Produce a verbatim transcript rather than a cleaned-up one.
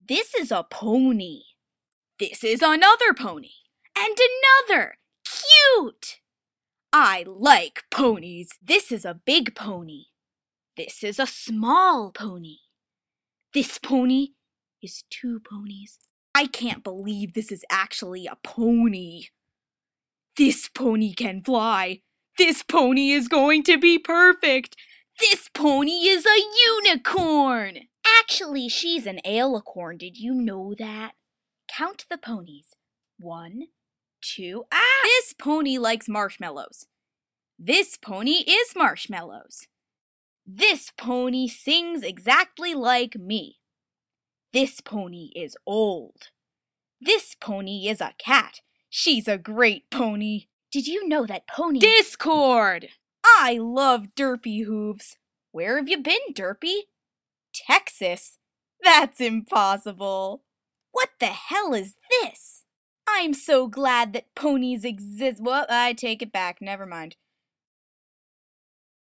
This is a pony. This is another pony. And another. Cute! I like ponies. This is a big pony. This is a small pony. This pony is two ponies. I can't believe this is actually a pony. This pony can fly. This pony is going to be perfect. This pony is a unicorn. Actually, she's an alicorn. Did you know that? Count the ponies. One, two, ah! This pony likes marshmallows. This pony is marshmallows. This pony sings exactly like me. This pony is old. This pony is a cat. She's a great pony. Did you know that ponies... Discord! I love derpy hooves. Where have you been, Derpy? Texas? That's impossible. What the hell is this? I'm so glad that ponies exist. Well, I take it back. Never mind.